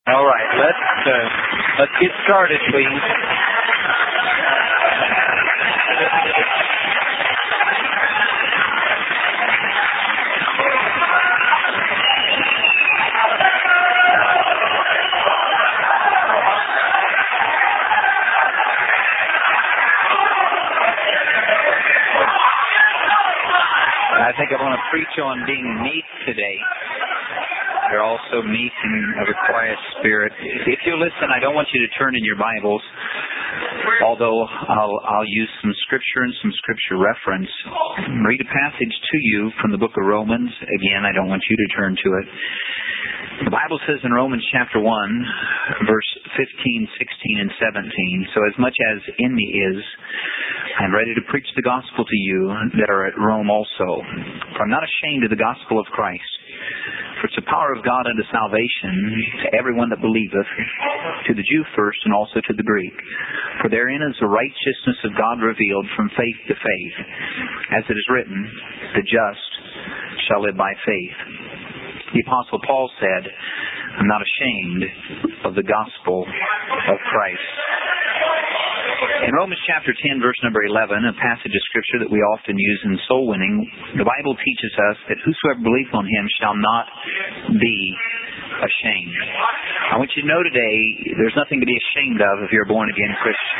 All right, let's get started, please. I think I want to preach on being meek today. You're also meek and of a quiet spirit. If you listen, I don't want you to turn in your Bibles, although I'll use some scripture and some scripture reference. Read a passage to you from the book of Romans. Again, I don't want you to turn to it. The Bible says in Romans chapter 1, verse 15, 16, and 17, so as much as in me is, I am ready to preach the gospel to you that are at Rome also. For I'm not ashamed of the gospel of Christ. For it's the power of God unto salvation to everyone that believeth, to the Jew first and also to the Greek. For therein is the righteousness of God revealed from faith to faith. As it is written, the just shall live by faith. The Apostle Paul said, I'm not ashamed of the gospel of Christ. In Romans chapter 10, verse number 11, a passage of Scripture that we often use in soul winning, the Bible teaches us that whosoever believeth on Him shall not be ashamed. I want you to know today, there's nothing to be ashamed of if you're a born-again Christian.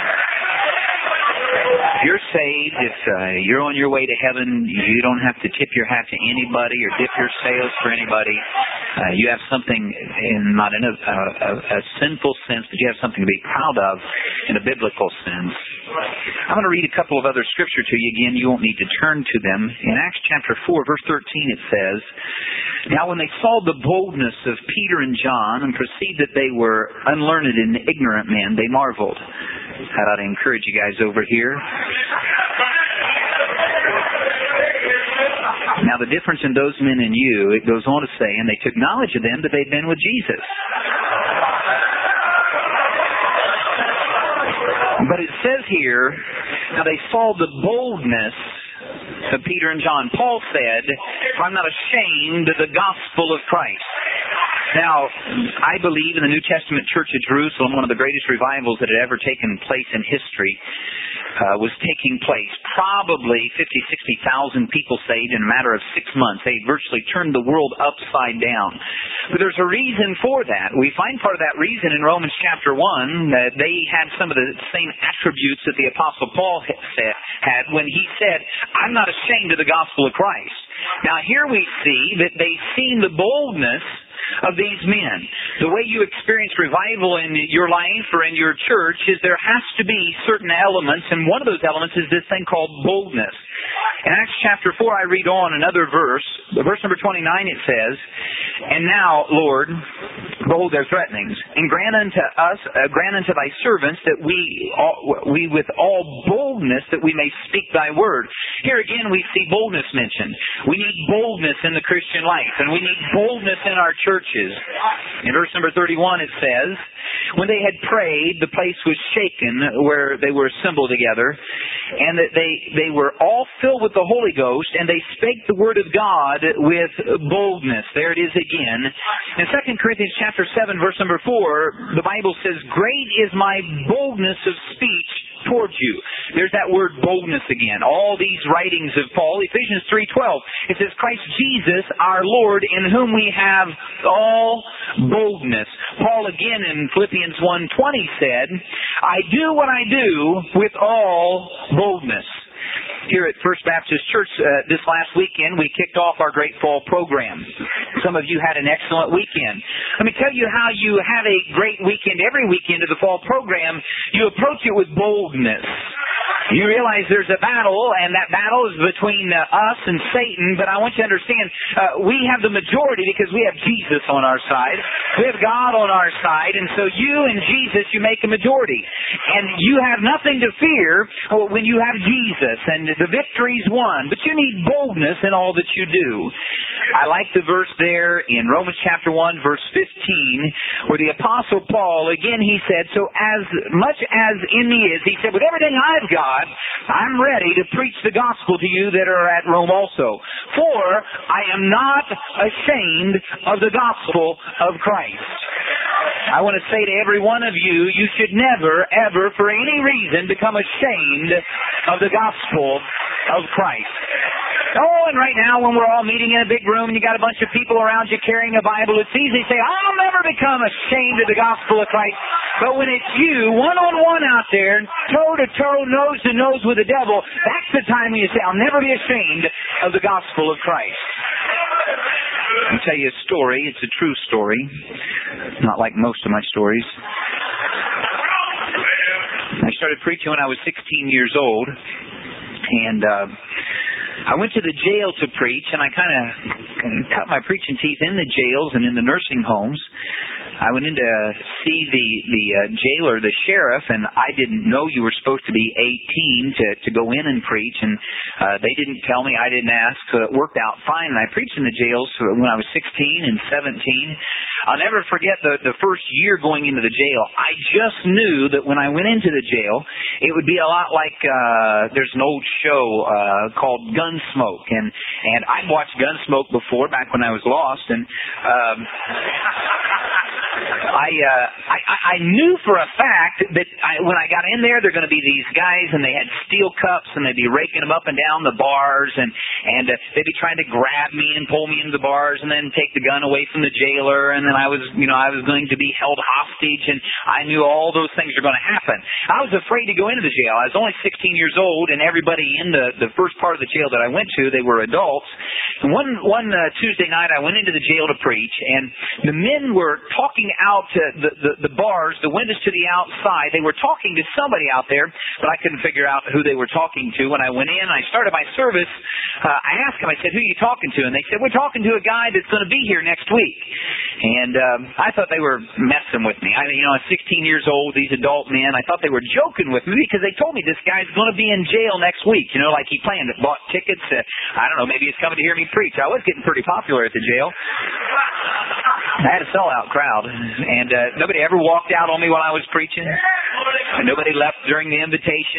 If you're saved, if you're on your way to heaven, you don't have to tip your hat to anybody or dip your sails for anybody. You have something, not in a sinful sense, but you have something to be proud of in a biblical sense. I'm going to read a couple of other scripture to you. Again, you won't need to turn to them. In Acts chapter 4, verse 13, it says, Now when they saw the boldness of Peter and John and perceived that they were unlearned and ignorant men, they marveled. That ought to encourage you guys over here. Now the difference in those men and you, it goes on to say, and they took knowledge of them that they'd been with Jesus. But it says here, now they saw the boldness of Peter and John. Paul said, I'm not ashamed of the gospel of Christ. Now, I believe in the New Testament Church of Jerusalem, one of the greatest revivals that had ever taken place in history was taking place. Probably 50,000, 60,000 people saved in a matter of 6 months. They virtually turned the world upside down. But there's a reason for that. We find part of that reason in Romans chapter 1, that they had some of the same attributes that the Apostle Paul had when he said, I'm not ashamed of the gospel of Christ. Now here we see that they've seen the boldness of these men. The way you experience revival in your life or in your church is there has to be certain elements, and one of those elements is this thing called boldness. In Acts chapter 4, I read on another verse. Verse number 29, it says, And now, Lord, behold their threatenings, and grant unto thy servants that we with all boldness that we may speak thy word. Here again we see boldness mentioned. We need boldness in the Christian life, and we need boldness in our churches. In verse number 31 it says, When they had prayed, the place was shaken where they were assembled together, and that they were all filled with the Holy Ghost, and they spake the word of God with boldness. There it is again. In 2 Corinthians chapter 7, verse number 4, the Bible says, Great is my boldness of speech towards you. There's that word boldness again. All these writings of Paul, Ephesians 3:12, it says, Christ Jesus our Lord, in whom we have all boldness. Paul again in Philippians 1:20 said, I do what I do with all boldness. Here at First Baptist Church this last weekend, we kicked off our Great Fall program. Some of you had an excellent weekend. Let me tell you how you have a great weekend every weekend of the fall program. You approach it with boldness. You realize there's a battle, and that battle is between us and Satan, but I want you to understand, we have the majority because we have Jesus on our side. We have God on our side, and so you and Jesus, you make a majority. And you have nothing to fear when you have Jesus, and the victory's won. But you need boldness in all that you do. I like the verse there in Romans chapter 1, verse 15, where the Apostle Paul, again he said, so as much as in me is, he said, with everything I've got, I'm ready to preach the gospel to you that are at Rome also. For I am not ashamed of the gospel of Christ. I want to say to every one of you, you should never, ever, for any reason, become ashamed of the gospel of Christ. Oh, and right now when we're all meeting in a big room and you got a bunch of people around you carrying a Bible, it's easy to say, I'll never become ashamed of the gospel of Christ. But when it's you, one-on-one out there, toe-to-toe, nose-to-nose with the devil, that's the time when you say, I'll never be ashamed of the gospel of Christ. I'll tell you a story. It's a true story. Not like most of my stories. I started preaching when I was 16 years old. And I went to the jail to preach, and I kind of cut my preaching teeth in the jails and in the nursing homes. I went in to see the jailer, the sheriff, and I didn't know you were supposed to be 18 to go in and preach, and they didn't tell me, I didn't ask, so it worked out fine. And I preached in the jails when I was 16 and 17. I'll never forget the first year going into the jail. I just knew that when I went into the jail, it would be a lot like there's an old show called Gunsmoke, and I'd watched Gunsmoke before back when I was lost, and I knew for a fact that when I got in there, there are going to be these guys, and they had steel cups, and they'd be raking them up and down the bars, and they'd be trying to grab me and pull me into the bars, and then take the gun away from the jailer, and then I was going to be held hostage, and I knew all those things were going to happen. I was afraid to go into the jail. I was only 16 years old, and everybody in the first part of the jail that I went to, they were adults. And one Tuesday night, I went into the jail to preach, and the men were talking out the bars, the windows to the outside. They were talking to somebody out there, but I couldn't figure out who they were talking to. When I went in, I started my service. I asked them, I said, who are you talking to? And they said, we're talking to a guy that's going to be here next week. And I thought they were messing with me. I'm 16 years old, these adult men. I thought they were joking with me because they told me this guy's going to be in jail next week. Like he planned it, bought tickets. I don't know, maybe he's coming to hear me preach. I was getting pretty popular at the jail. I had a sellout crowd, and nobody ever walked out on me while I was preaching, and nobody left during the invitation.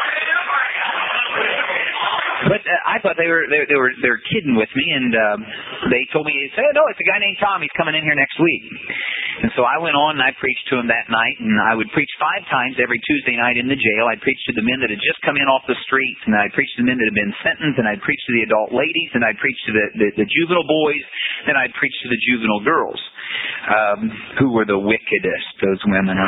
But I thought they were kidding with me, and they told me, no, it's a guy named Tom. He's coming in here next week. And so I went on and I preached to him that night, and I would preach 5 times every Tuesday night in the jail. I'd preach to the men that had just come in off the streets, and I'd preach to the men that had been sentenced, and I'd preach to the adult ladies, and I'd preach to the juvenile boys, then I'd preach to the juvenile girls, who were the wickedest, those women.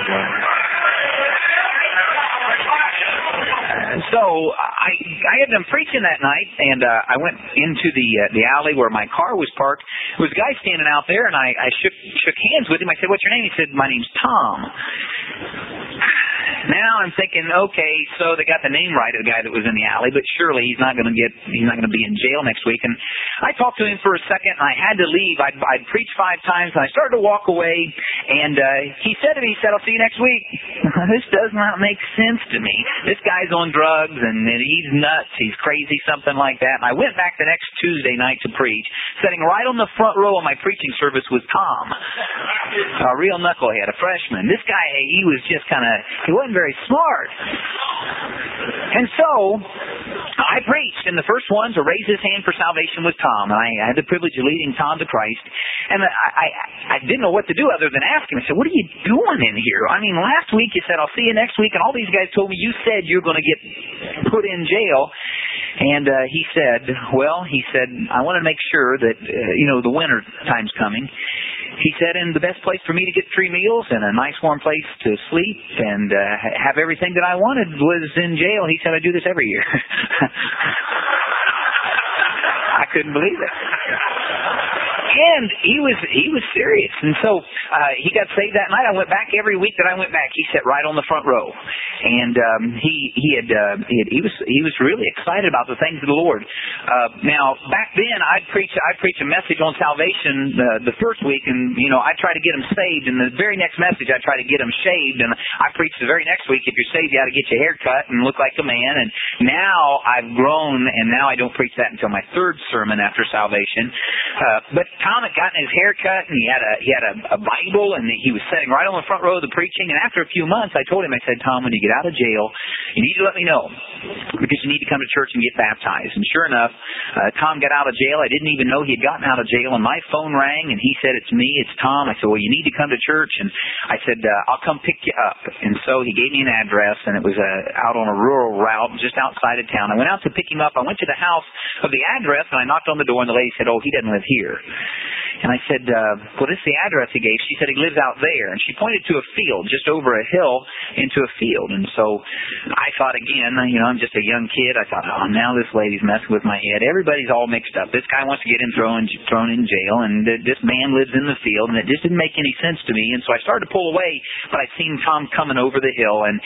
So I had been preaching that night, and I went into the alley where my car was parked. There was a guy standing out there, and I shook hands with him. I said, "What's your name?" He said, "My name's Tom." Now I'm thinking, okay, so they got the name right of the guy that was in the alley, but surely he's not going to be in jail next week. And I talked to him for a second, and I had to leave. I'd preached 5 times, and I started to walk away, and he said to me, "I'll see you next week." This does not make sense to me. This guy's on drugs, and he's nuts, he's crazy, something like that. And I went back the next Tuesday night to preach. Sitting right on the front row of my preaching service was Tom, a real knucklehead, a freshman. This guy, he was just he wasn't very smart. And so I preached, and the first one to raise his hand for salvation was Tom. And I had the privilege of leading Tom to Christ. And I didn't know what to do other than ask him. I said, "What are you doing in here? I mean, last week you said, 'I'll see you next week,' and all these guys told me you said you're going to get put in jail." And he said, "I want to make sure that, the winter time's coming." He said, "And the best place for me to get 3 meals and a nice warm place to sleep and have everything that I wanted was in jail." He said, "I do this every year." I couldn't believe it. And he was serious. And so he got saved that night. I went back every week that I went back. He sat right on the front row. And he was really excited about the things of the Lord. Now, back then, I'd preach a message on salvation the first week, and, I'd try to get them saved. And the very next message, I'd try to get them shaved. And I preached the very next week, if you're saved, you got to get your hair cut and look like a man. And now I've grown, and now I don't preach that until my 3rd sermon after salvation. But Tom had gotten his hair cut, and he had a Bible, and he was sitting right on the front row of the preaching. And after a few months, I told him, I said, "Tom, when you get out of jail, you need to let me know. because you need to come to church and get baptized. And sure enough, Tom got out of jail. I didn't even know he had gotten out of jail, and my phone rang, and he said, "It's me, it's Tom." I said, "Well, you need to come to church." And I said, "I'll come pick you up." And so he gave me an address, and it was out on a rural route just outside of town. I went out to pick him up. I went to the house of the address, and I knocked on the door, and the lady said, "Oh, he doesn't live here." And I said, "Well, this is the address he gave." She said, "He lives out there." And she pointed to a field, just over a hill into a field. And so I thought again, I'm just a young kid. I thought, oh, now this lady's messing with my head. Everybody's all mixed up. This guy wants to get him thrown in jail, and this man lives in the field, and it just didn't make any sense to me. And so I started to pull away, but I seen Tom coming over the hill, and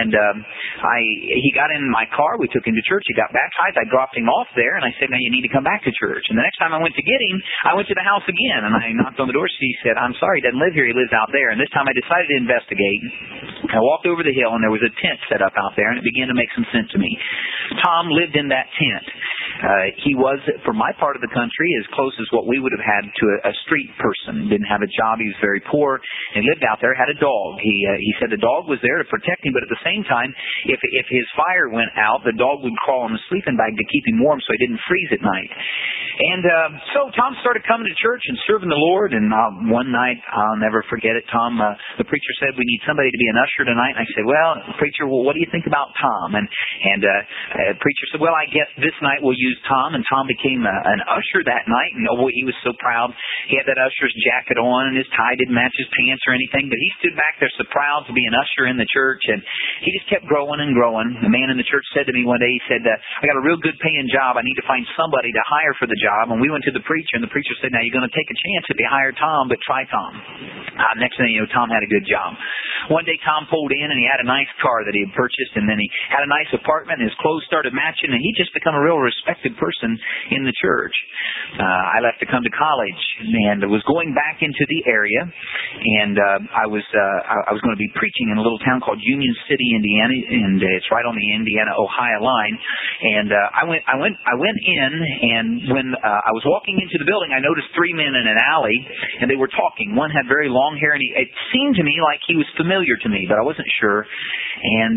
he got in my car. We took him to church. He got baptized. I dropped him off there, and I said, "Now you need to come back to church." And the next time I went to get him, I went to the house again, and I knocked on the door. She said, "I'm sorry, he doesn't live here. He lives out there." And this time I decided to investigate. I walked over the hill, and there was a tent set up out there, and it began to make some sense to me. Tom lived in that tent. He was, for my part of the country, as close as what we would have had to a street person. Didn't have a job. He was very poor. He lived out there, had a dog. He said the dog was there to protect him, but at the same time, if his fire went out, the dog would crawl in the sleeping bag to keep him warm so he didn't freeze at night. And so Tom started coming to church and serving the Lord. And one night, I'll never forget it, Tom, the preacher said, "We need somebody to be an usher tonight." And I said, "Well, preacher, what do you think about Tom?" And the preacher said, "Well, I guess this night we'll use Tom." And Tom became an usher that night. And he was so proud. He had that usher's jacket on, and his tie didn't match his pants or anything. But he stood back there so proud to be an usher in the church. And he just kept growing and growing. The man in the church said to me one day, he said, "I got a real good paying job. I need to find somebody to hire for the job." And we went to the preacher, and the preacher said, "Now you're going to take a chance if you hire Tom, but try Tom." Next thing you know, Tom had a good job. One day Tom pulled in, and he had a nice car that he had purchased, and then he had a nice apartment, and his clothes started matching, and he just become a real respected person in the church. I left to come to college, and was going back into the area, and I was going to be preaching in a little town called Union City, Indiana, and it's right on the Indiana-Ohio line. And I went in, and when I was walking into the building, I noticed three men in an alley, and they were talking. One had very long hair, and it seemed to me like he was familiar to me, but I wasn't sure. And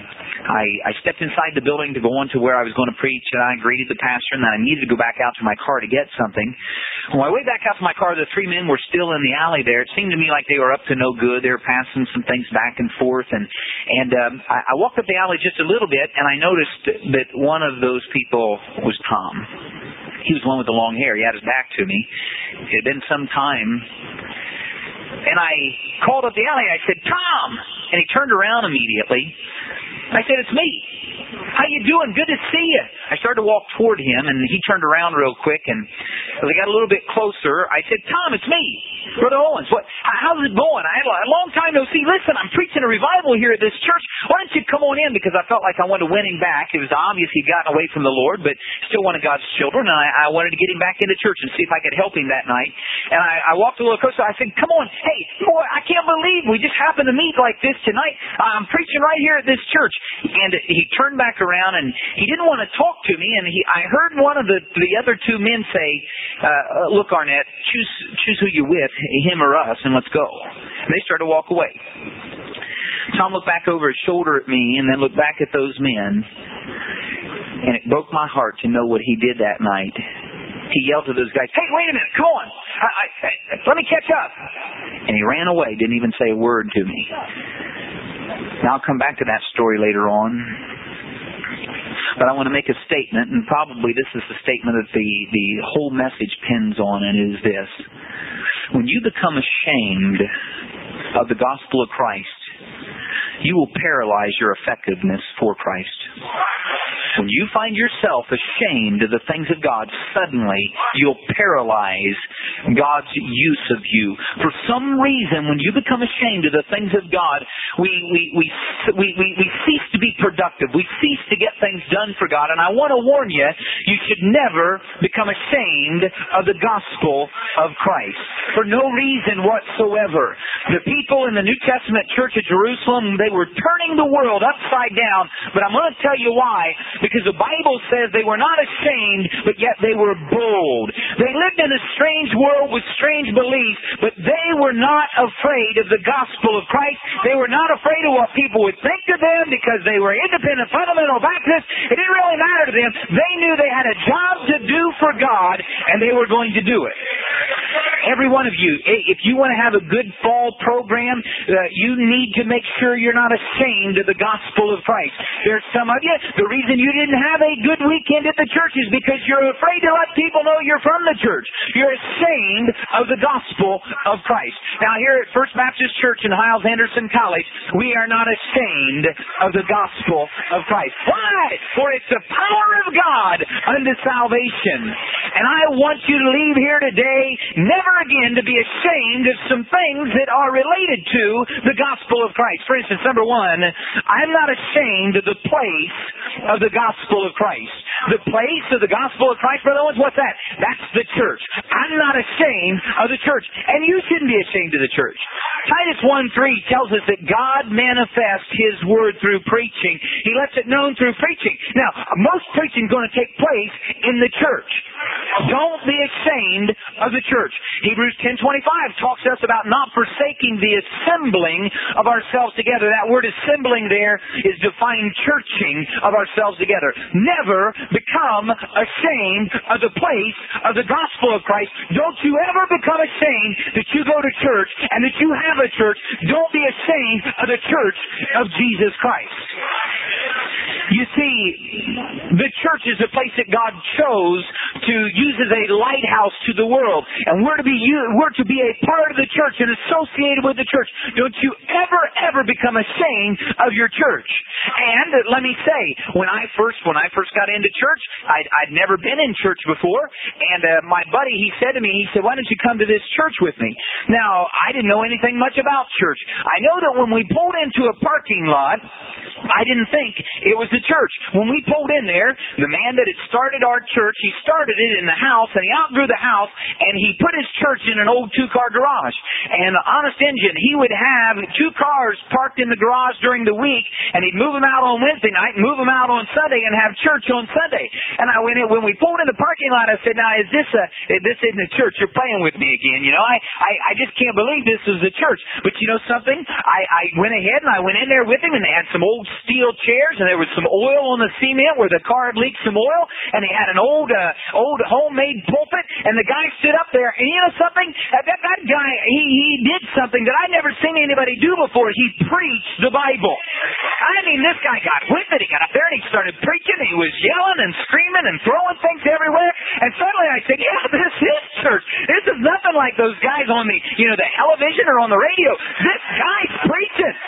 I stepped inside the building to go on to where I was going to preach, and I greeted the pastor, and then I needed to go back out to my car to get something. On my way back out to my car, the three men were still in the alley there. It seemed to me like they were up to no good. They were passing some things back and forth, and I walked up the alley just a little bit, and I noticed that one of those people was Tom. He was the one with the long hair. He had his back to me. It had been some time. And I called up the alley. I said, "Tom!" And he turned around immediately. I said, "It's me. How you doing? Good to see you." I started to walk toward him, and he turned around real quick. And as I got a little bit closer, I said, "Tom, it's me, Brother Owens. How's it going? I had a long time no see. Listen, I'm preaching a revival here at this church. Why don't you come on in?" Because I felt like I wanted to win him back. It was obvious he'd gotten away from the Lord, but still one of God's children. And I wanted to get him back into church and see if I could help him that night. And I walked a little closer. I said, "Come on. Hey, boy, I can't believe we just happened to meet like this tonight. I'm preaching right here at this church." And he turned back around, and he didn't want to talk to me. And I heard one of the other two men say, "Look, Arnett, choose who you're with, him or us, and let's go." And they started to walk away. Tom looked back over his shoulder at me, and then looked back at those men. And it broke my heart to know what he did that night. He yelled to those guys, "Hey, wait a minute, come on. Let me catch up." And he ran away, didn't even say a word to me. Now, I'll come back to that story later on. But I want to make a statement, and probably this is the statement that the whole message pins on, and it is this. When you become ashamed of the gospel of Christ, you will paralyze your effectiveness for Christ. When you find yourself ashamed of the things of God, suddenly you'll paralyze God's use of you. For some reason, when you become ashamed of the things of God, we cease to be productive. We cease to get things done for God. And I want to warn you, you should never become ashamed of the gospel of Christ. For no reason whatsoever. The people in the New Testament church of Jerusalem, they were turning the world upside down. But I'm going to tell you why. Because the Bible says they were not ashamed, but yet they were bold. They lived in a strange world with strange beliefs, but they were not afraid of the gospel of Christ. They were not afraid of what people would think of them because they were independent fundamental Baptists. It didn't really matter to them. They knew they had a job to do for God, and they were going to do it. Every one of you, if you want to have a good fall program, you need to make sure you're not ashamed of the gospel of Christ. There's some of you, the reason you didn't have a good weekend at the church is because you're afraid to let people know you're from the church. You're ashamed of the gospel of Christ. Now here at First Baptist Church in Hyles-Anderson College, we are not ashamed of the gospel of Christ. Why? For it's the power of God unto salvation. And I want you to leave here today never again to be ashamed of some things that are related to the gospel of Christ. For instance, number one, I'm not ashamed of the place of the gospel of Christ. The place of the gospel of Christ, Brother Owens, what's that? That's the church. I'm not ashamed of the church. And you shouldn't be ashamed of the church. Titus 1:3 tells us that God manifests His Word through preaching. He lets it known through preaching. Now, most preaching is going to take place in the church. Don't be ashamed of the church. Hebrews 10:25 talks to us about not forsaking the assembling of ourselves together. That word assembling there is defined churching of ourselves together. Never become ashamed of the place of the gospel of Christ. Don't you ever become ashamed that you go to church and that you have a church. Don't be ashamed of the church of Jesus Christ. You see, the church is a place that God chose to use as a lighthouse to the world. And we're to be a part of the church and associated with the church. Don't you ever become ashamed of your church. And let me say, when I first got into church, I'd never been in church before. And my buddy, he said to me, why don't you come to this church with me? Now, I didn't know anything much about church. I know that when we pulled into a parking lot, I didn't think it was the church. When we pulled in there, the man that had started our church, he started it in the house, and he outgrew the house, and he put his church in an old 2-car garage. And honest engine, he would have 2 cars parked in the garage during the week, and he'd move them out on Wednesday night, and move them out on Sunday, and have church on Sunday. And I went in, when we pulled in the parking lot, I said, now, this isn't a church. You're playing with me again. You know, I just can't believe this is a church. But you know something? I went ahead, and I went in there with him, and they had some old steel chairs, and there was some oil on the cement where the car had leaked some oil, and they had an old homemade pulpit, and the guy stood up there, and you know something? That guy, he did something that I'd never seen anybody do before. He preached the Bible. I mean, this guy got with it. He got up there, and he started preaching. He was yelling and screaming and throwing things everywhere, and suddenly I said, yeah, this is church. This is nothing like those guys on the television or on the radio. This guy's preaching.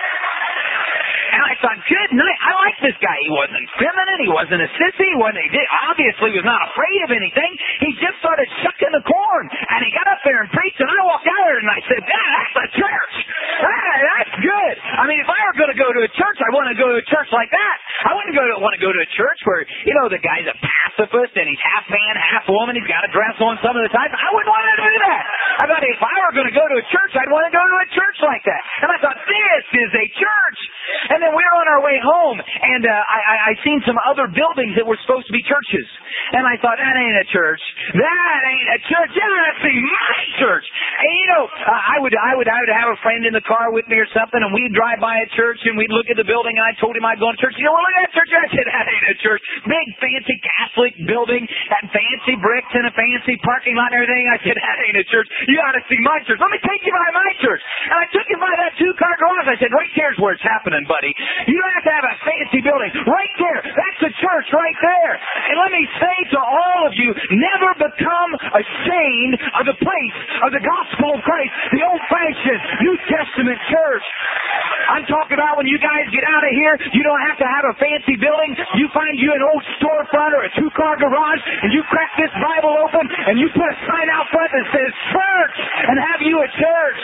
And I thought, good night. I like this guy. He wasn't feminine. He wasn't a sissy. He obviously was not afraid of anything. He just started shucking the corn. And he got up there and preached. And I walked out there and I said, that's a church. That's good. I mean, if I were going to go to a church, I want to go to a church like that. I wouldn't want to go to a church where, the guy's a pacifist and he's half man, half woman. He's got a dress on some of the time. I wouldn't want to do that. I thought if I were going to go to a church, I'd want to go to a church like that. And I thought, this is a church. And then we were on our way home, and I seen some other buildings that were supposed to be churches. And I thought, that ain't a church. That ain't a church. That's my church. And I would have a friend in the car with me or something, and we'd drive by a church, and we'd look at the building, and I told him I'd go to church. Well, look at that church. I said, that ain't a church. Big, fancy Catholic building, had fancy bricks and a fancy parking lot and everything. I said, that ain't a church. You ought to see my church. Let me take you by my church. And I took him by that 2-car garage. I said, right there's where it's happening, buddy. You don't have to have a fancy building. Right there. That's the church right there. And let me say to all of you, never become ashamed of the place of the gospel of Christ, the old-fashioned New Testament church. I'm talking about when you guys get out of here, you don't have to have a fancy building. You find you an old storefront or a 2-car garage, and you crack this Bible open, and you put a sign out front that says church, and have you a church.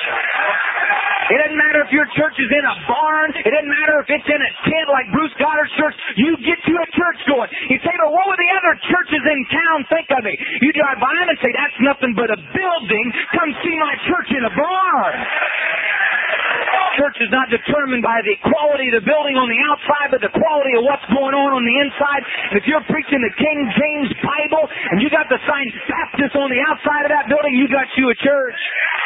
It doesn't matter if your church is in a barn. It doesn't matter if it's in a tent like Bruce Goddard's church. You get to a church going. You say, well, what would the other churches in town think of me? You drive by them and say, that's nothing but a building. Come see my church in a barn. Church is not determined by the quality of the building on the outside, but the quality of what's going on the inside. And if you're preaching the King James Bible and you got the sign Baptist on the outside of that building, you got you a church.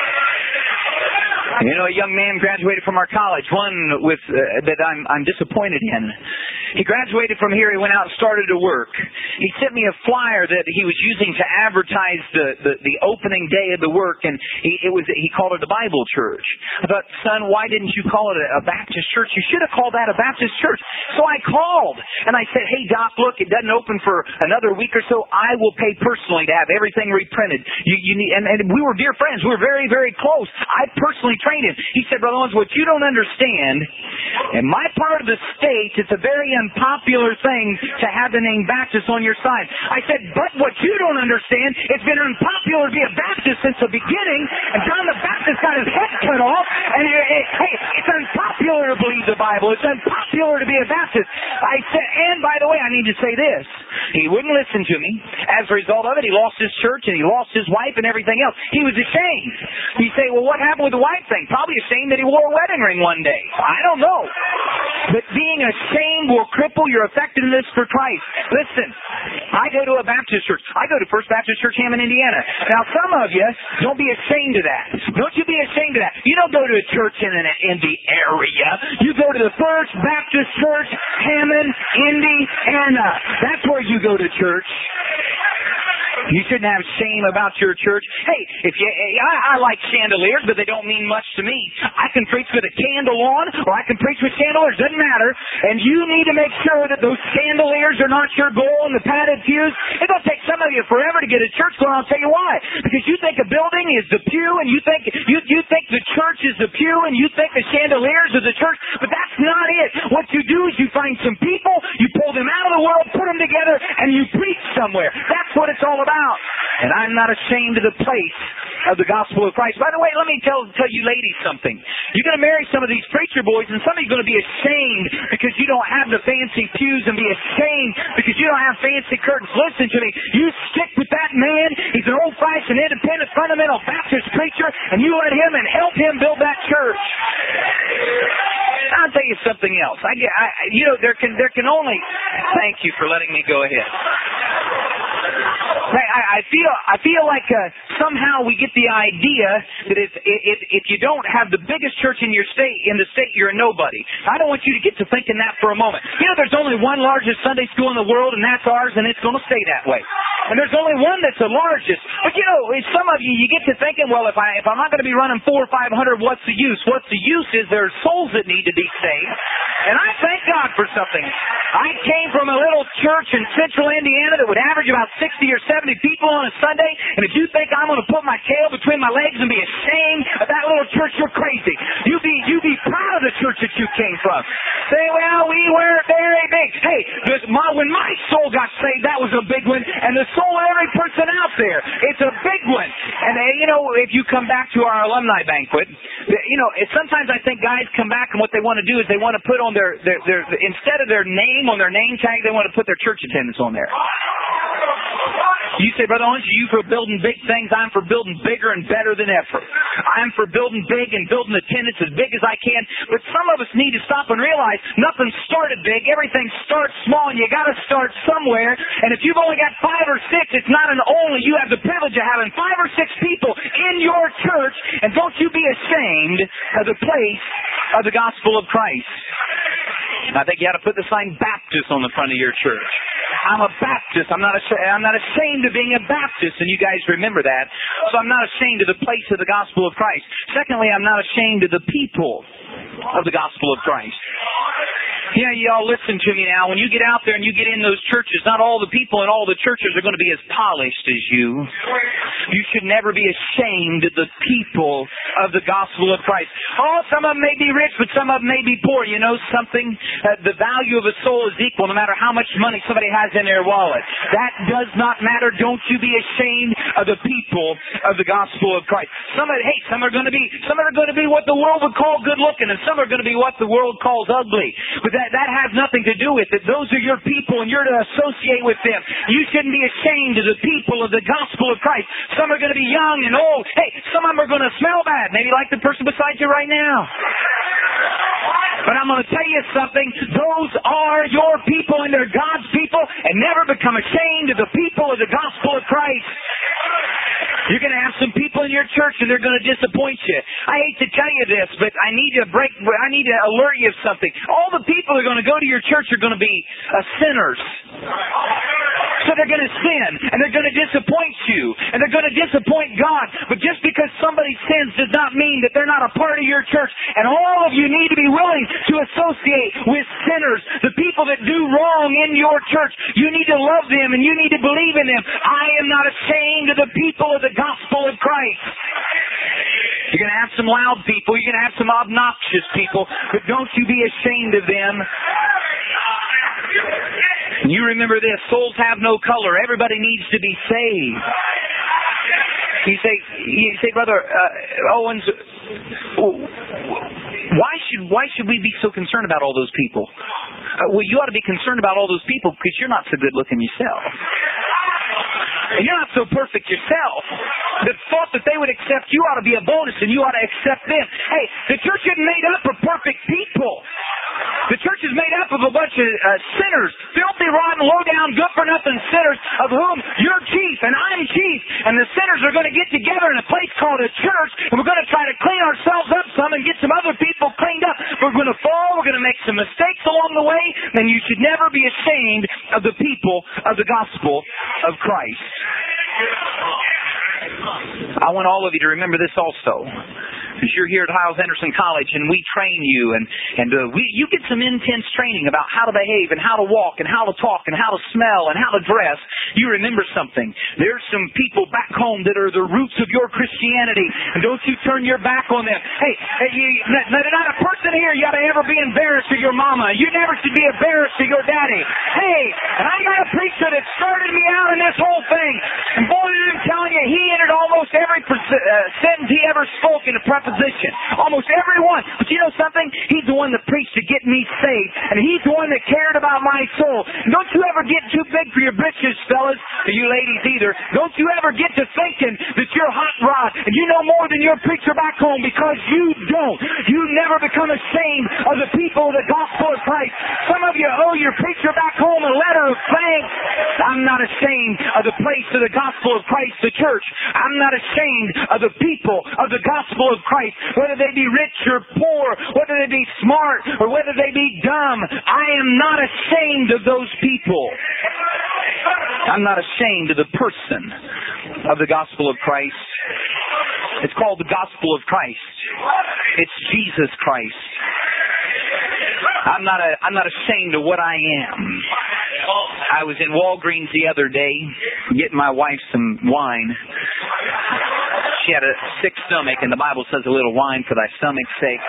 You know, a young man graduated from our college, one with that I'm disappointed in. He graduated from here. He went out and started to work. He sent me a flyer that he was using to advertise the opening day of the work, and he called it a Bible church. I thought, son, why didn't you call it a Baptist church? You should have called that a Baptist church. So I called, and I said, hey, Doc, look, it doesn't open for another week or so. I will pay personally to have everything reprinted. You need, and we were dear friends. We were very, very close. I personally trained him. He said, Brother Owens, what you don't understand, in my part of the state, it's a very unpopular thing to have the name Baptist on your sign. I said, but what you don't understand, it's been unpopular to be a Baptist since the beginning, and John the Baptist got his head cut off, and hey, it's unpopular to believe the Bible. It's unpopular to be a Baptist. I said, and by the way, I need to say this. He wouldn't listen to me. As a result of it, he lost his church, and he lost his wife, and everything else. He was ashamed. You say, well, what happened with the wife thing? Probably ashamed that he wore a wedding ring one day. I don't know. But being ashamed will cripple your effectiveness for Christ. Listen, I go to a Baptist church. I go to First Baptist Church, Hammond, Indiana. Now, some of you, don't be ashamed of that. Don't you be ashamed of that. You don't go to a church in the area. You go to the First Baptist Church, Hammond, Indiana. That's where you go to church. You shouldn't have shame about your church. Hey, I like chandeliers, but they don't mean much to me. I can preach with a candle on, or I can preach with chandeliers. Doesn't matter. And you need to make sure that those chandeliers are not your goal and the padded pews. It's going to take some of you forever to get a church going. I'll tell you why. Because you think a building is the pew, and you think the church is the pew, and you think the chandeliers are the church. But that's not it. What you do is you find some people, you pull them out of the world, put them together, and you preach somewhere. That's what it's all about. And I'm not ashamed of the place of the gospel of Christ. By the way, let me tell you ladies something. You're going to marry some of these preacher boys, and some of you are going to be ashamed because you don't have the fancy pews, and be ashamed because you don't have fancy curtains. Listen to me. You stick with that man. He's an old-fashioned, independent, fundamental Baptist preacher, and you let him and help him build that church. I'll tell you something else. There can only. Thank you for letting me go ahead. I feel like somehow we get the idea that if you don't have the biggest church in the state, you're a nobody. I don't want you to get to thinking that for a moment. You know, there's only one largest Sunday school in the world, and that's ours, and it's going to stay that way. And there's only one that's the largest. But you know, some of you get to thinking, well, if I'm not going to be running 400 or 500, what's the use? What's the use is there are souls that need to be saved. And I thank God for something. I came from a little church in central Indiana that would average about 60 or 70 people on a Sunday, and if you think I'm going to put my tail between my legs and be ashamed of that little church, you're crazy. You be proud of the church that you came from. Say, well, we weren't very big. Hey, when my soul got saved, that was a big one, and the soul of every person out there, it's a big one. And if you come back to our alumni banquet, sometimes I think guys come back and what they want to do is they want to put on their instead of their name on their name tag, they want to put their church attendance on there. You say, Brother Owens, you for building big things, I'm for building bigger and better than ever. I'm for building big and building attendance as big as I can. But some of us need to stop and realize nothing started big. Everything starts small, and you got to start somewhere. And if you've only got 5 or 6, it's not an only. You have the privilege of having 5 or 6 people in your church, and don't you be ashamed of the place of the gospel of Christ. I think you ought to put the sign Baptist on the front of your church. I'm a Baptist. I'm not ashamed of being a Baptist, and you guys remember that. So I'm not ashamed of the place of the gospel of Christ. Secondly, I'm not ashamed of the people of the gospel of Christ. Yeah, y'all listen to me now. When you get out there and you get in those churches, not all the people in all the churches are going to be as polished as you. You should never be ashamed of the people of the gospel of Christ. Oh, some of them may be rich, but some of them may be poor. You know something? The value of a soul is equal no matter how much money somebody has in their wallet. That does not matter. Don't you be ashamed of the people of the gospel of Christ. Some are going to be what the world would call good looking, and some are going to be what the world calls ugly. But that has nothing to do with it. Those are your people, and you're to associate with them. You shouldn't be ashamed of the people of the gospel of Christ. Some are going to be young and old. Hey, some of them are going to smell bad, maybe like the person beside you right now. But I'm going to tell you something. Those are your people and they're God's people, and never become ashamed of the people of the gospel of Christ. You're going to have some people in your church and they're going to disappoint you. I hate to tell you this, but I need to alert you of something. All the people that are going to go to your church are going to be sinners. So they're going to sin, and they're going to disappoint you, and they're going to disappoint God. But just because somebody sins does not mean that they're not a part of your church. And all of you need to be willing to associate with sinners, the people that do wrong in your church. You need to love them, and you need to believe in them. I am not ashamed of the people of the gospel of Christ. You're going to have some loud people. You're going to have some obnoxious people. But don't you be ashamed of them. You remember this, souls have no color. Everybody needs to be saved. You say, Brother Owens, why should we be so concerned about all those people? Well, you ought to be concerned about all those people because you're not so good looking yourself. And you're not so perfect yourself. The thought that they would accept you ought to be a bonus, and you ought to accept them. Hey, the church isn't made up of perfect people. The church is made up of a bunch of sinners, filthy, rotten, low-down, good-for-nothing sinners, of whom you're chief and I'm chief. And the sinners are going to get together in a place called a church, and we're going to try to clean ourselves up some and get some other people cleaned up. We're going to fall. We're going to make some mistakes along the way. And you should never be ashamed of the people of the gospel of Christ. I want all of you to remember this also. Because you're here at Hyles-Anderson College and we train you and you get some intense training about how to behave and how to walk and how to talk and how to smell and how to dress. You remember something. There's some people back home that are the roots of your Christianity, and don't you turn your back on them. Hey, not a person here you ought to ever be embarrassed of your mama. You never should be embarrassed of your daddy. Hey, and I got a preacher that started me out in this whole thing. And boy, I'm telling you, he entered almost every sentence he ever spoke in a preposition. Almost every one. But you know something? He's the one that preached to get me saved. And he's the one that cared about my soul. And don't you ever get too big for your britches, fellas. Or you ladies either. Don't you ever get to thinking that you're hot rod and you know more than your preacher back home, because you don't. You never become ashamed of the people of the gospel of Christ. Some of you owe your preacher back home a letter of thanks. I'm not ashamed of the place of the gospel of Christ, the church. I'm not ashamed of the people of the gospel of Christ, whether they be rich or poor, whether they be smart or whether they be dumb. I am not ashamed of those people. I'm not ashamed of the person of the gospel of Christ. It's called the gospel of Christ. It's Jesus Christ. I'm not ashamed of what I am. I was in Walgreens the other day getting my wife some wine. She had a sick stomach, and the Bible says a little wine for thy stomach's sake.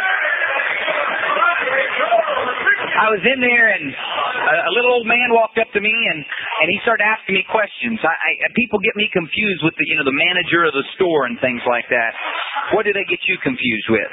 I was in there, and a little old man walked up to me, and he started asking me questions. People get me confused with the manager of the store and things like that. What do they get you confused with?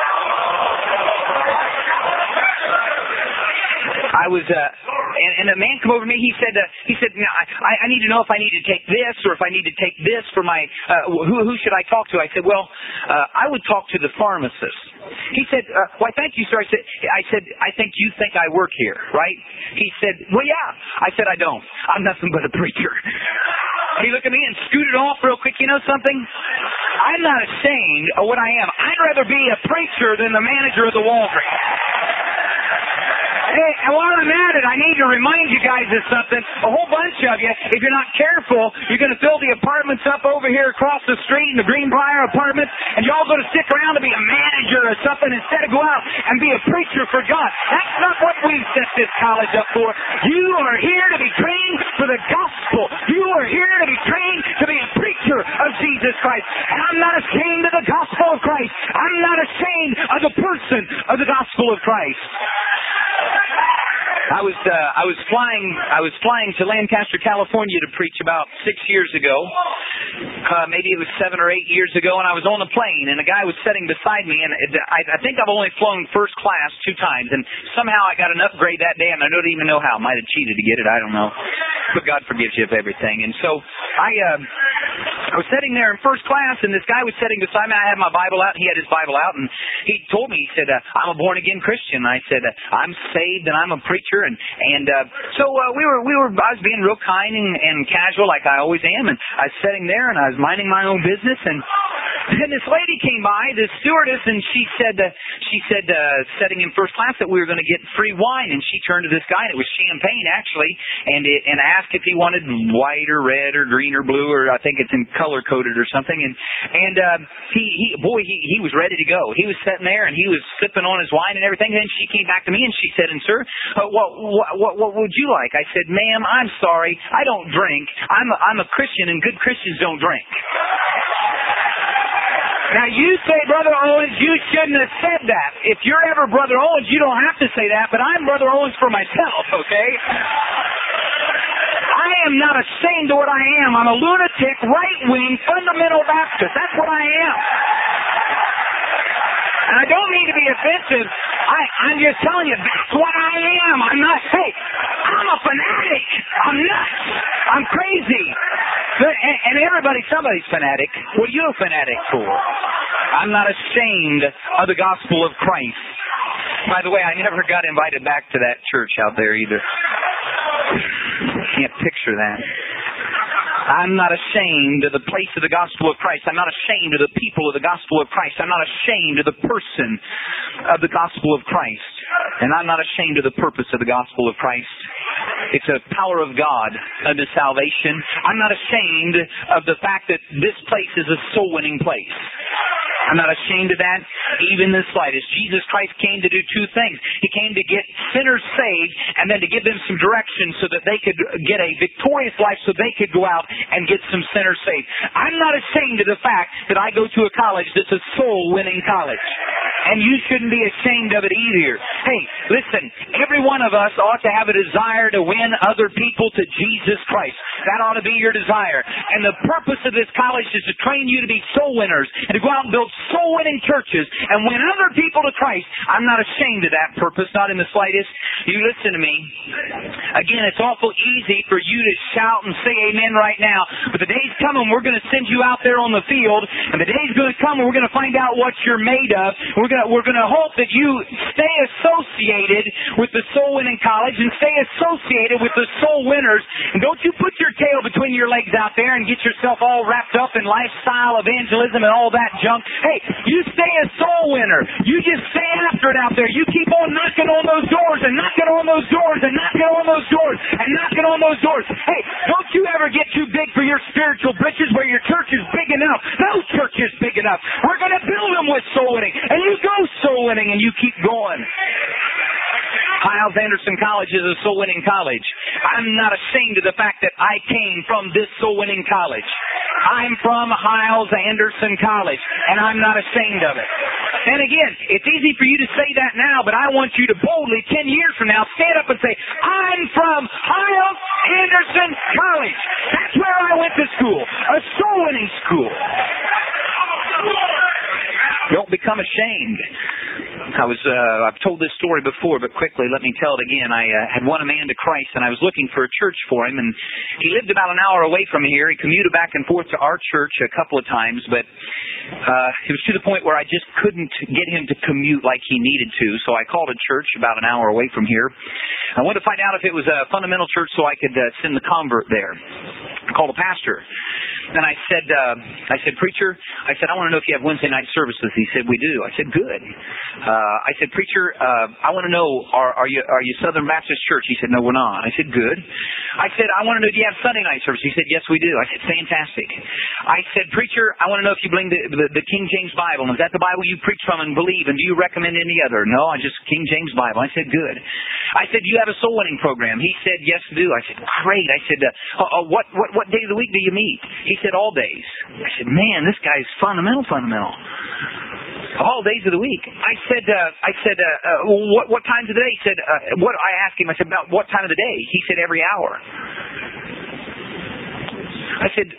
I was, and a man come over to me. He said, I need to know if I need to take this or if I need to take this for my. Who should I talk to? I said, well, I would talk to the pharmacist. He said, why, thank you, sir. I said, I think you think I work here, right? He said, well, yeah. I said, I don't. I'm nothing but a preacher. He looked at me and scooted off real quick. You know something? I'm not ashamed of what I am. I'd rather be a preacher than the manager of the Walgreens. Hey, and while I'm at it, I need to remind you guys of something. A whole bunch of you, if you're not careful, you're going to fill the apartments up over here across the street in the Greenbrier apartments, and y'all going to stick around to be a manager or something instead of go out and be a preacher for God. That's not what we set this college up for. You are here to be trained for the gospel. You are here to be trained to be a preacher of Jesus Christ. And I'm not ashamed of the gospel of Christ. I'm not ashamed of the person of the gospel of Christ. I was flying to Lancaster, California to preach about 6 years ago. Maybe it was 7 or 8 years ago, and I was on a plane, and a guy was sitting beside me, and I think I've only flown first class 2 times, and somehow I got an upgrade that day, and I don't even know how. I might have cheated to get it, I don't know. But God forgives you of everything. And so I I was sitting there in first class, and this guy was sitting beside me. I had my Bible out, and he had his Bible out, and he told me, he said, I'm a born-again Christian. I said, I'm saved, and I'm a preacher. So I was being real kind and casual like I always am, and I was sitting there, and I was minding my own business, and this lady came by, this stewardess, and she said, sitting in first class, that we were going to get free wine, and she turned to this guy, and it was champagne, actually, and asked if he wanted white or red or green or blue, or I think it's in color-coded or something, and he was ready to go. He was sitting there, and he was sipping on his wine and everything, and then she came back to me, and she said, and sir, what would you like? I said, ma'am, I'm sorry, I don't drink. I'm a Christian, and good Christians don't drink. Now, you say, Brother Owens, you shouldn't have said that. If you're ever Brother Owens, you don't have to say that, but I'm Brother Owens for myself, okay? I am not ashamed of what I am. I'm a lunatic, right-wing, fundamental Baptist. That's what I am. And I don't mean to be offensive. I'm just telling you, that's what I am. I'm not fake. I'm a fanatic. I'm nuts. I'm crazy. And somebody's fanatic. What are you a fanatic for? I'm not ashamed of the gospel of Christ. By the way, I never got invited back to that church out there either. Can't picture that. I'm not ashamed of the place of the gospel of Christ. I'm not ashamed of the people of the gospel of Christ. I'm not ashamed of the person of the gospel of Christ. And I'm not ashamed of the purpose of the gospel of Christ. It's a power of God unto salvation. I'm not ashamed of the fact that this place is a soul-winning place. I'm not ashamed of that, even the slightest. Jesus Christ came to do two things. He came to get sinners saved and then to give them some direction so that they could get a victorious life so they could go out and get some sinners saved. I'm not ashamed of the fact that I go to a college that's a soul-winning college. And you shouldn't be ashamed of it either. Hey, listen, every one of us ought to have a desire to win other people to Jesus Christ. That ought to be your desire. And the purpose of this college is to train you to be soul winners and to go out and build soul-winning churches and win other people to Christ. I'm not ashamed of that purpose, not in the slightest. You listen to me. Again, it's awful easy for you to shout and say amen right now, but the day's coming we're going to send you out there on the field, and the day's going to come and we're going to find out what you're made of. We're going to hope that you stay associated with the soul-winning college and stay associated with the soul winners. And don't you put your tail between your legs out there and get yourself all wrapped up in lifestyle evangelism and all that junk. Hey, you stay a soul winner. You just stay after it out there. You keep on knocking on those doors and knocking on those doors and knocking on those doors and knocking on those doors. Hey, don't you ever get too big for your spiritual britches where your church is big enough. No church is big enough. We're going to build them with soul winning. And you go soul winning and you keep going. Hyles-Anderson College is a soul-winning college. I'm not ashamed of the fact that I came from this soul-winning college. I'm from Hyles-Anderson College, and I'm not ashamed of it. And again, it's easy for you to say that now, but I want you to boldly, 10 years from now, stand up and say, I'm from Hyles-Anderson College. That's where I went to school, a soul-winning school. Don't become ashamed. I've told this story before, but quickly, let me tell it again. I had won a man to Christ, and I was looking for a church for him, and he lived about an hour away from here. He commuted back and forth to our church a couple of times, but it was to the point where I just couldn't get him to commute like he needed to, so I called a church about an hour away from here. I wanted to find out if it was a fundamental church so I could send the convert there. I called a pastor. And I said, preacher, I want to know if you have Wednesday night services. He said, we do. I said, good. I said, preacher, I want to know, are you Southern Baptist Church? He said, no, we're not. I said, good. I said, I want to know, do you have Sunday night service? He said, yes, we do. I said, fantastic. I said, preacher, I want to know if you bring the King James Bible. Is that the Bible you preach from and believe? And do you recommend any other? No, I just King James Bible. I said, good. I said, do you have a soul winning program? He said, yes, we do. I said, great. I said, what day of the week do you meet? He said, all days. I said, man, this guy's fundamental. All days of the week. I said, what times of the day? He said, I asked him, I said, about what time of the day? He said, every hour. I said,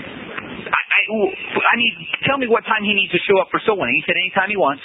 I need, tell me what time he needs to show up for soul winning. He said, anytime he wants.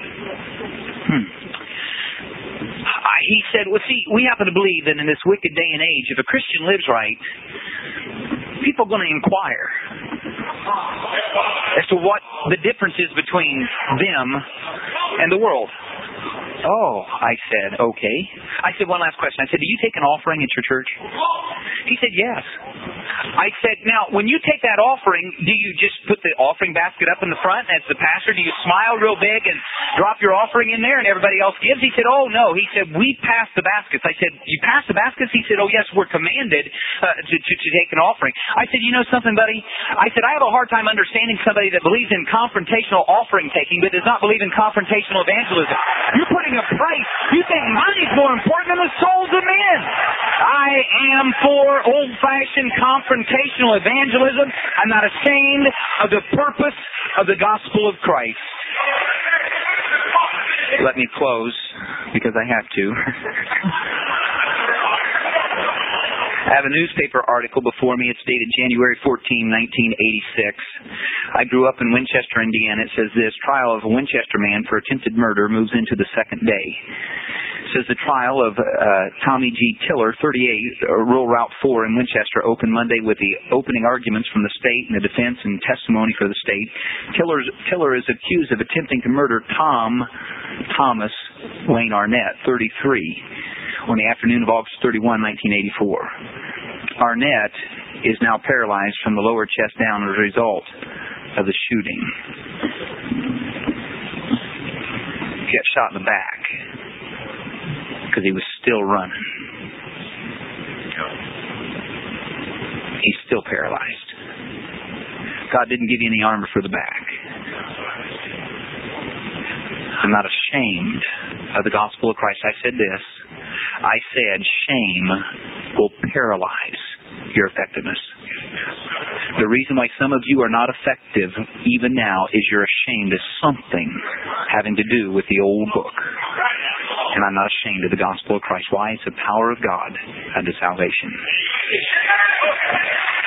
He said, well, see, we happen to believe that in this wicked day and age, if a Christian lives right, people are going to inquire. as to what the difference is between them and the world. Oh, I said, okay. I said, one last question. I said, do you take an offering at your church? He said, yes. I said, now, when you take that offering, do you just put the offering basket up in the front as the pastor? Do you smile real big and drop your offering in there and everybody else gives? He said, oh, no. He said, we pass the baskets. I said, you pass the baskets? He said, oh, yes, we're commanded to take an offering. I said, you know something, buddy? I said, I have a hard time understanding somebody that believes in confrontational offering taking but does not believe in confrontational evangelism. You're putting a price. You think money's more important than the souls of men. I am for old-fashioned confrontational evangelism. I'm not ashamed of the purpose of the gospel of Christ. Let me close because I have to. I have a newspaper article before me. It's dated January 14, 1986. I grew up in Winchester, Indiana. It says this: trial of a Winchester man for attempted murder moves into the second day. It says the trial of Tommy G. Tiller, 38, Rural Route 4 in Winchester, opened Monday with the opening arguments from the state and the defense and testimony for the state. Tiller is accused of attempting to murder Thomas Wayne Arnett, 33, on the afternoon of August 31, 1984. Arnett is now paralyzed from the lower chest down as a result of the shooting. He got shot in the back because he was still running. He's still paralyzed. God didn't give you any armor for the back. I'm not ashamed of the gospel of Christ. I said this. I said shame will paralyze your effectiveness. The reason why some of you are not effective even now is you're ashamed of something having to do with the old book. And I'm not ashamed of the gospel of Christ. Why? It's the power of God unto salvation.